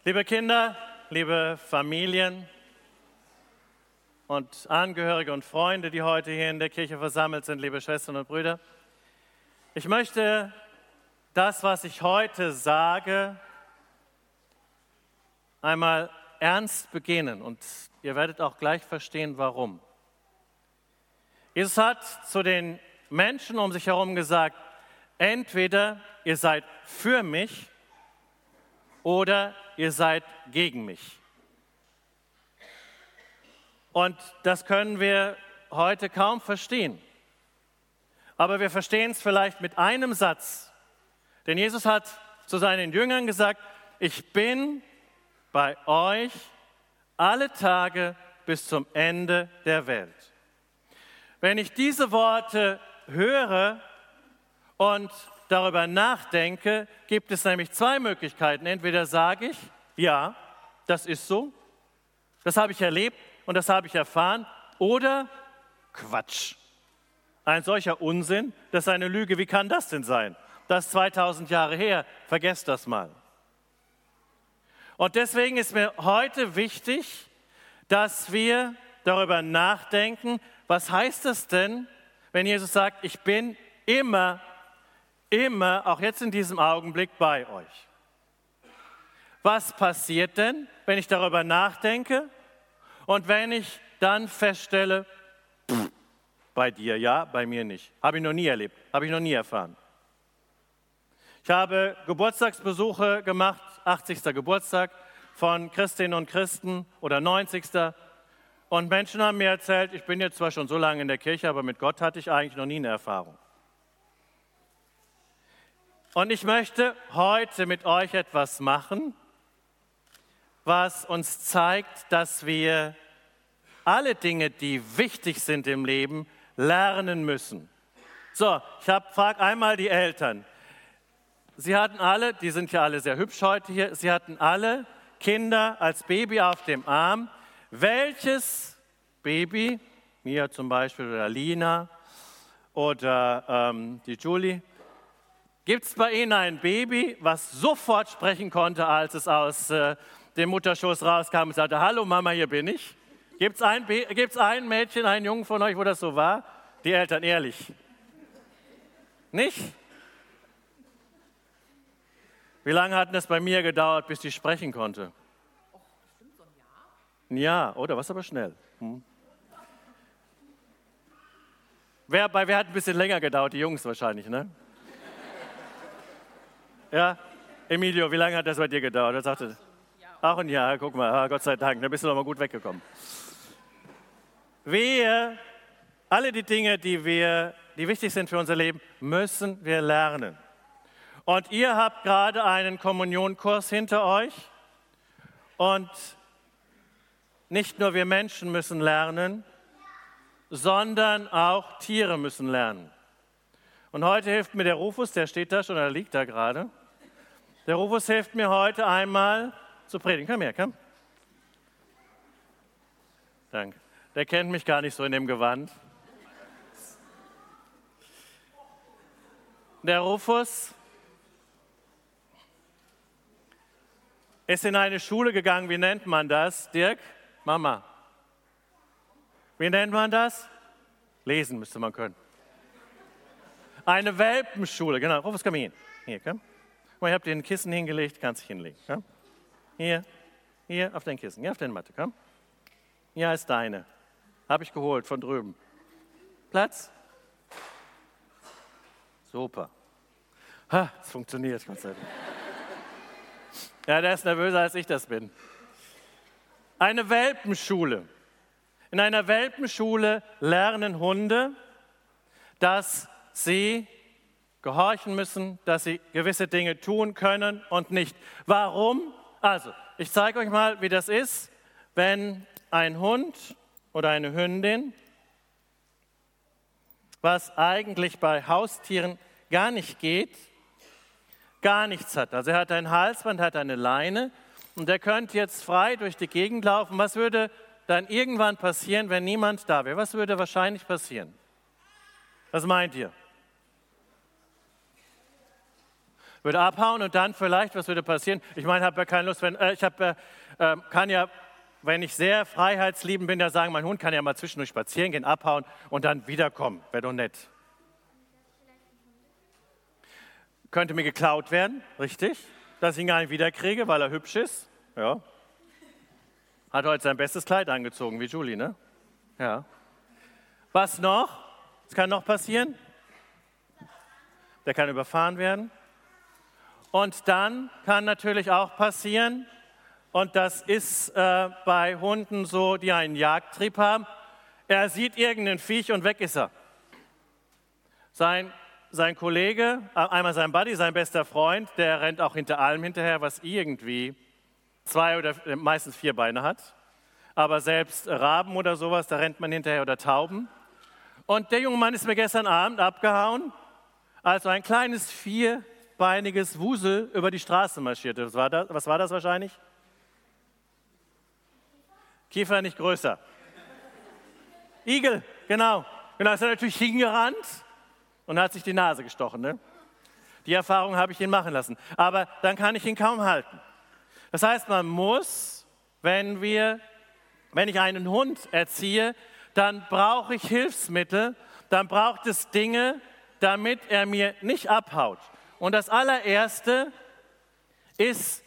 Liebe Kinder, liebe Familien und Angehörige und Freunde, die heute hier in der Kirche versammelt sind, liebe Schwestern und Brüder, ich möchte das, was ich heute sage, einmal ernst beginnen und ihr werdet auch gleich verstehen, warum. Jesus hat zu den Menschen um sich herum gesagt, entweder ihr seid für mich oder ihr seid gegen mich. Und das können wir heute kaum verstehen. Aber wir verstehen es vielleicht mit einem Satz. Denn Jesus hat zu seinen Jüngern gesagt, ich bin bei euch alle Tage bis zum Ende der Welt. Wenn ich diese Worte höre und darüber nachdenke, gibt es nämlich zwei Möglichkeiten. Entweder sage ich, ja, das ist so, das habe ich erlebt und das habe ich erfahren, oder Quatsch. Ein solcher Unsinn, das ist eine Lüge, wie kann das denn sein? Das ist 2000 Jahre her, vergesst das mal. Und deswegen ist mir heute wichtig, dass wir darüber nachdenken, was heißt es denn, wenn Jesus sagt, ich bin immer, auch jetzt in diesem Augenblick bei euch. Was passiert denn, wenn ich darüber nachdenke und wenn ich dann feststelle, bei dir ja, bei mir nicht. Habe ich noch nie erlebt, habe ich noch nie erfahren. Ich habe Geburtstagsbesuche gemacht, 80. Geburtstag von Christinnen und Christen oder 90. Und Menschen haben mir erzählt, ich bin jetzt zwar schon so lange in der Kirche, aber mit Gott hatte ich eigentlich noch nie eine Erfahrung. Und ich möchte heute mit euch etwas machen, was uns zeigt, dass wir alle Dinge, die wichtig sind im Leben, lernen müssen. So, ich frage einmal die Eltern. Sie hatten alle, die sind ja alle sehr hübsch heute hier, sie hatten alle Kinder als Baby auf dem Arm. Welches Baby, Mia zum Beispiel oder Lina oder die Julie, gibt es bei Ihnen ein Baby, was sofort sprechen konnte, als es aus dem Mutterschoß rauskam und sagte, hallo Mama, hier bin ich? Gibt es ein Mädchen, einen Jungen von euch, wo das so war? Die Eltern, ehrlich. Nicht? Wie lange hat es bei mir gedauert, bis die sprechen konnte? Oh, bestimmt so ein Jahr. Ja, oder was aber schnell. Wer hat ein bisschen länger gedauert? Die Jungs wahrscheinlich, ne? Ja, Emilio, wie lange hat das bei dir gedauert? Er sagte, auch ein Jahr, guck mal, Gott sei Dank, da bist du doch mal gut weggekommen. Alle die Dinge, die wichtig sind für unser Leben, müssen wir lernen. Und ihr habt gerade einen Kommunionkurs hinter euch. Und nicht nur wir Menschen müssen lernen, sondern auch Tiere müssen lernen. Und heute hilft mir der Rufus, der steht da schon, der liegt da gerade. Der Rufus hilft mir heute einmal zu predigen. Komm her, komm. Danke. Der kennt mich gar nicht so in dem Gewand. Der Rufus ist in eine Schule gegangen, wie nennt man das? Dirk? Mama. Wie nennt man das? Lesen müsste man können. Eine Welpenschule, genau. Rufus, komm hin. Hier, komm. Ich habe dir ein Kissen hingelegt, kannst dich hinlegen. Komm. Hier auf dein Kissen, hier auf deine Matte, komm. Hier ist deine. Habe ich geholt von drüben. Platz? Super. Es funktioniert, Gott sei Dank. Ja, der ist nervöser, als ich das bin. Eine Welpenschule. In einer Welpenschule lernen Hunde, dass sie gehorchen müssen, dass sie gewisse Dinge tun können und nicht. Warum? Also, ich zeige euch mal, wie das ist, wenn ein Hund oder eine Hündin, was eigentlich bei Haustieren gar nicht geht, gar nichts hat. Also er hat ein Halsband, hat eine Leine und der könnte jetzt frei durch die Gegend laufen. Was würde dann irgendwann passieren, wenn niemand da wäre? Was würde wahrscheinlich passieren? Was meint ihr? Würde abhauen und dann vielleicht, was würde passieren? Ich meine, habe ja keine Lust, wenn ich sehr freiheitsliebend bin, ja sagen, mein Hund kann ja mal zwischendurch spazieren gehen, abhauen und dann wiederkommen. Wäre doch nett. Könnte mir geklaut werden, richtig? Dass ich ihn gar nicht wiederkriege, weil er hübsch ist. Ja. Hat heute sein bestes Kleid angezogen, wie Julie, ne? Ja. Was noch? Was kann noch passieren? Der kann überfahren werden. Und dann kann natürlich auch passieren, und das ist bei Hunden so, die einen Jagdtrieb haben, er sieht irgendein Viech und weg ist er. Sein Kollege, einmal sein Buddy, sein bester Freund, der rennt auch hinter allem hinterher, was irgendwie 2 oder meistens 4 Beine hat. Aber selbst Raben oder sowas, da rennt man hinterher oder Tauben. Und der junge Mann ist mir gestern Abend abgehauen, als so ein kleines 4-beiniges Wusel über die Straße marschierte. Was war das wahrscheinlich? Kiefer nicht größer. Igel, genau. Genau, ist er natürlich hingerannt und hat sich die Nase gestochen. Ne? Die Erfahrung habe ich ihn machen lassen. Aber dann kann ich ihn kaum halten. Das heißt, man muss, wenn ich einen Hund erziehe, dann brauche ich Hilfsmittel, dann braucht es Dinge, damit er mir nicht abhaut. Und das allererste ist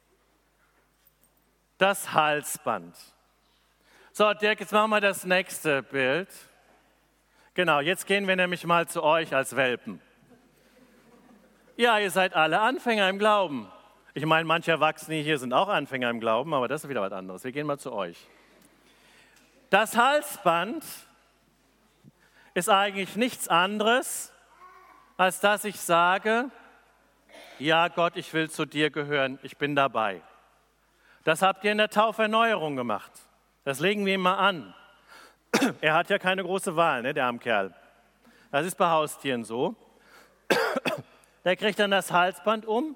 das Halsband. So, Dirk, jetzt machen wir das nächste Bild. Genau, jetzt gehen wir nämlich mal zu euch als Welpen. Ja, ihr seid alle Anfänger im Glauben. Ich meine, manche Erwachsene hier sind auch Anfänger im Glauben, aber das ist wieder was anderes. Wir gehen mal zu euch. Das Halsband ist eigentlich nichts anderes, als dass ich sage, ja Gott, ich will zu dir gehören, ich bin dabei. Das habt ihr in der Tauferneuerung gemacht. Das legen wir ihm mal an. Er hat ja keine große Wahl, ne, der arme Kerl. Das ist bei Haustieren so. Der kriegt dann das Halsband um.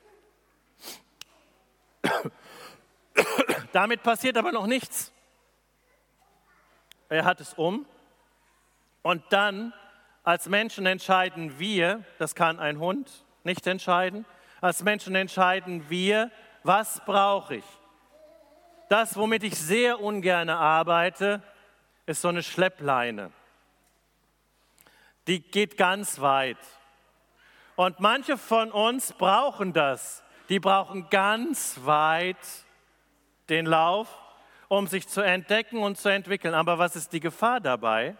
Damit passiert aber noch nichts. Er hat es um. Und dann, als Menschen entscheiden wir, das kann ein Hund nicht entscheiden, als Menschen entscheiden wir, was brauche ich? Das, womit ich sehr ungern arbeite, ist so eine Schleppleine. Die geht ganz weit. Und manche von uns brauchen das. Die brauchen ganz weit den Lauf, um sich zu entdecken und zu entwickeln. Aber was ist die Gefahr dabei?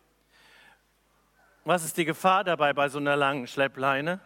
Was ist die Gefahr dabei bei so einer langen Schleppleine?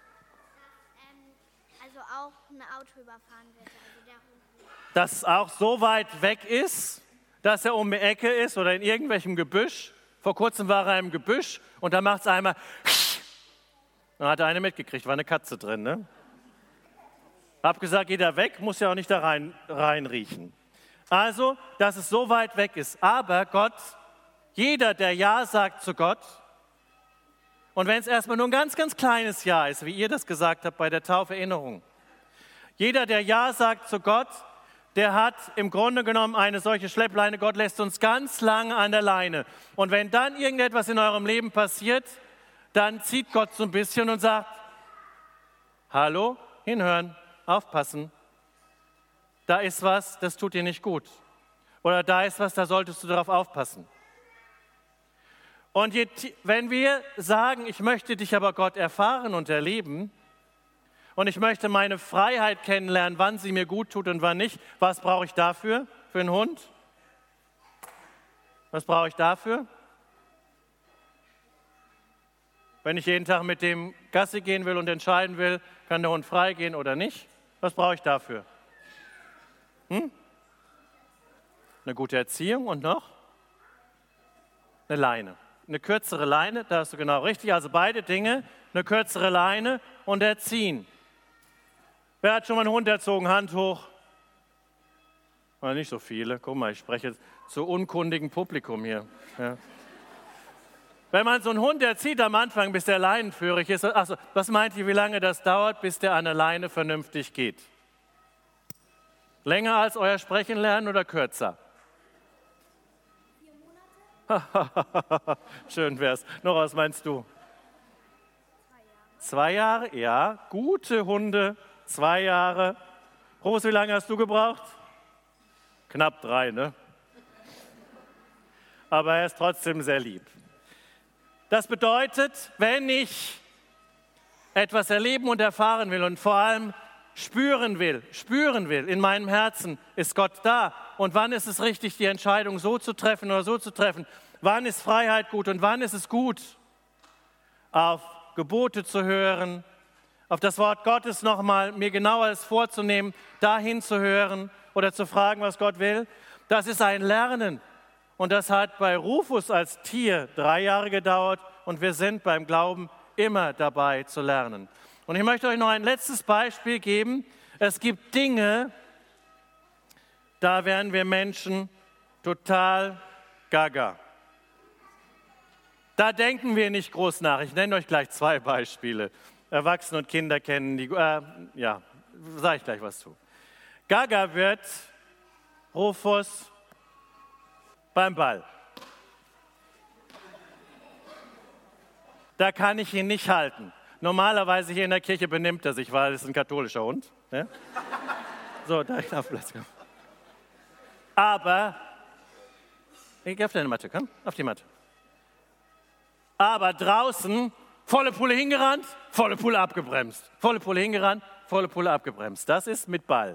Also auch ein Auto überfahren wird. Also der Hund. Dass es auch so weit weg ist, dass er um die Ecke ist oder in irgendwelchem Gebüsch. Vor kurzem war er im Gebüsch und da macht es einmal. Dann hat er eine mitgekriegt, war eine Katze drin. Ne? Hab gesagt, geht er weg, muss ja auch nicht da rein riechen. Also, dass es so weit weg ist. Aber Gott, jeder, der Ja sagt zu Gott, und wenn es erstmal nur ein ganz, ganz kleines Ja ist, wie ihr das gesagt habt bei der Tauferinnerung, jeder, der Ja sagt zu Gott, der hat im Grunde genommen eine solche Schleppleine. Gott lässt uns ganz lange an der Leine. Und wenn dann irgendetwas in eurem Leben passiert, dann zieht Gott so ein bisschen und sagt, hallo, hinhören, aufpassen. Da ist was, das tut dir nicht gut. Oder da ist was, da solltest du darauf aufpassen. Und wenn wir sagen, ich möchte dich aber Gott erfahren und erleben und ich möchte meine Freiheit kennenlernen, wann sie mir gut tut und wann nicht, was brauche ich dafür für einen Hund? Was brauche ich dafür? Wenn ich jeden Tag mit dem Gassi gehen will und entscheiden will, kann der Hund frei gehen oder nicht, was brauche ich dafür? Eine gute Erziehung und noch eine Leine. Eine kürzere Leine, da hast du genau richtig, also beide Dinge, eine kürzere Leine und erziehen. Wer hat schon mal einen Hund erzogen? Hand hoch. Nicht so viele. Guck mal, ich spreche jetzt zu unkundigem Publikum hier. Ja. Wenn man so einen Hund erzieht am Anfang, bis der leinenführig ist, achso, was meint ihr, wie lange das dauert, bis der an der Leine vernünftig geht? Länger als euer Sprechen lernen oder kürzer? 4 Monate? Schön wär's. Noch was meinst du? 2 Jahre. 2 Jahre? Ja, gute Hunde, 2 Jahre. Rufus, wie lange hast du gebraucht? Knapp 3, ne? Aber er ist trotzdem sehr lieb. Das bedeutet, wenn ich etwas erleben und erfahren will und vor allem spüren will in meinem Herzen, ist Gott da. Und wann ist es richtig, die Entscheidung so zu treffen oder so zu treffen? Wann ist Freiheit gut und wann ist es gut, auf Gebote zu hören, auf das Wort Gottes nochmal mir genauer vorzunehmen, dahin zu hören oder zu fragen, was Gott will? Das ist ein Lernen. Und das hat bei Rufus als Tier 3 Jahre gedauert und wir sind beim Glauben immer dabei zu lernen. Und ich möchte euch noch ein letztes Beispiel geben. Es gibt Dinge, da werden wir Menschen total gaga. Da denken wir nicht groß nach. Ich nenne euch gleich 2 Beispiele. Erwachsene und Kinder kennen die, sage ich gleich was zu. Gaga wird Rufus beim Ball. Da kann ich ihn nicht halten. Normalerweise hier in der Kirche benimmt er sich, weil es ein katholischer Hund. Ja? So, da ich auf Platz komme. Aber, geh auf deine Matte, komm, auf die Matte. Aber draußen, volle Pulle hingerannt, volle Pulle abgebremst. Volle Pulle hingerannt, volle Pulle abgebremst. Das ist mit Ball.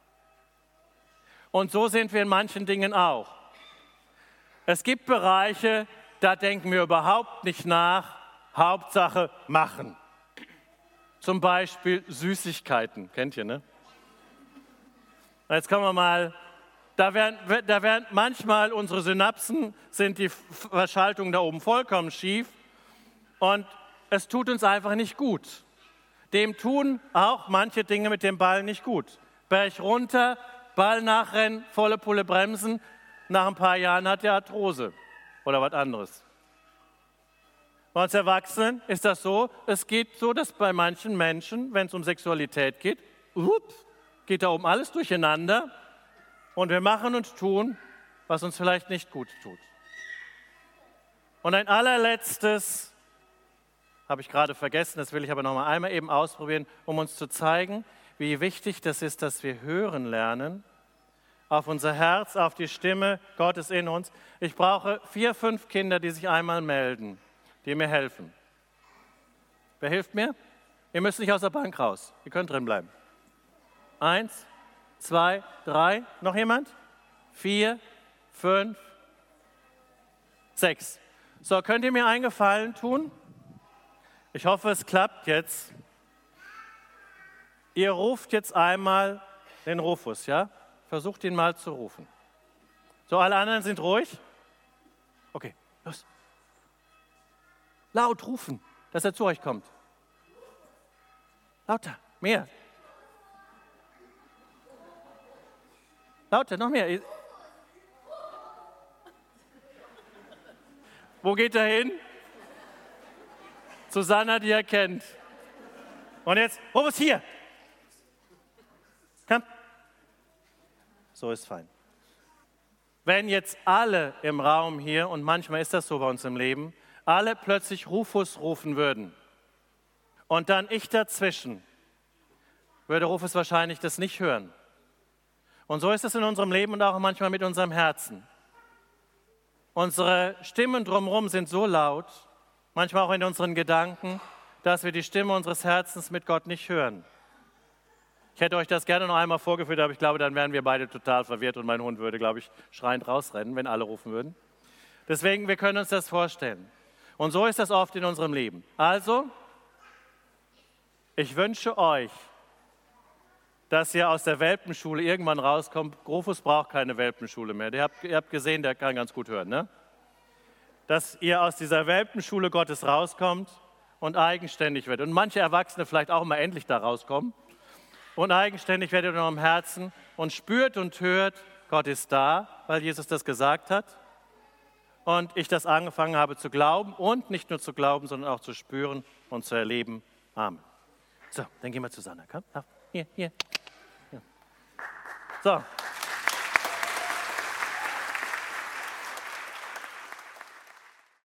Und so sind wir in manchen Dingen auch. Es gibt Bereiche, da denken wir überhaupt nicht nach, Hauptsache machen. Zum Beispiel Süßigkeiten, kennt ihr, ne? Jetzt kommen wir mal, da werden manchmal unsere Synapsen, sind die Verschaltungen da oben vollkommen schief und es tut uns einfach nicht gut. Dem tun auch manche Dinge mit dem Ball nicht gut. Berg runter, Ball nachrennen, volle Pulle bremsen, nach ein paar Jahren hat er Arthrose oder was anderes. Bei uns Erwachsenen ist das so, es geht so, dass bei manchen Menschen, wenn es um Sexualität geht, geht da oben alles durcheinander und wir machen und tun, was uns vielleicht nicht gut tut. Und ein allerletztes, habe ich gerade vergessen, das will ich aber noch mal einmal eben ausprobieren, um uns zu zeigen, wie wichtig das ist, dass wir hören lernen, auf unser Herz, auf die Stimme Gottes in uns. Ich brauche 4, 5 Kinder, die sich einmal melden, die mir helfen. Wer hilft mir? Ihr müsst nicht aus der Bank raus. Ihr könnt drin bleiben. 1, 2, 3. Noch jemand? 4, 5, 6. So, könnt ihr mir einen Gefallen tun? Ich hoffe, es klappt jetzt. Ihr ruft jetzt einmal den Rufus, ja? Versucht ihn mal zu rufen. So, alle anderen sind ruhig? Okay, los. Laut rufen, dass er zu euch kommt. Lauter, mehr. Lauter, noch mehr. Wo geht er hin? Susanna, die er kennt. Und jetzt, Rufus, hier. Komm. So ist fein. Wenn jetzt alle im Raum hier, und manchmal ist das so bei uns im Leben, alle plötzlich Rufus rufen würden und dann ich dazwischen, würde Rufus wahrscheinlich das nicht hören. Und so ist es in unserem Leben und auch manchmal mit unserem Herzen. Unsere Stimmen drumherum sind so laut, manchmal auch in unseren Gedanken, dass wir die Stimme unseres Herzens mit Gott nicht hören. Ich hätte euch das gerne noch einmal vorgeführt, aber ich glaube, dann wären wir beide total verwirrt und mein Hund würde, glaube ich, schreiend rausrennen, wenn alle rufen würden. Deswegen, wir können uns das vorstellen. Und so ist das oft in unserem Leben. Also, ich wünsche euch, dass ihr aus der Welpenschule irgendwann rauskommt. Rufus braucht keine Welpenschule mehr. Ihr habt gesehen, der kann ganz gut hören, ne? Dass ihr aus dieser Welpenschule Gottes rauskommt und eigenständig werdet. Und manche Erwachsene vielleicht auch mal endlich da rauskommen. Und eigenständig werdet ihr in eurem Herzen und spürt und hört, Gott ist da, weil Jesus das gesagt hat. Und ich das angefangen habe zu glauben und nicht nur zu glauben, sondern auch zu spüren und zu erleben. Amen. So, dann gehen wir zu Sanna. Komm, hier. So.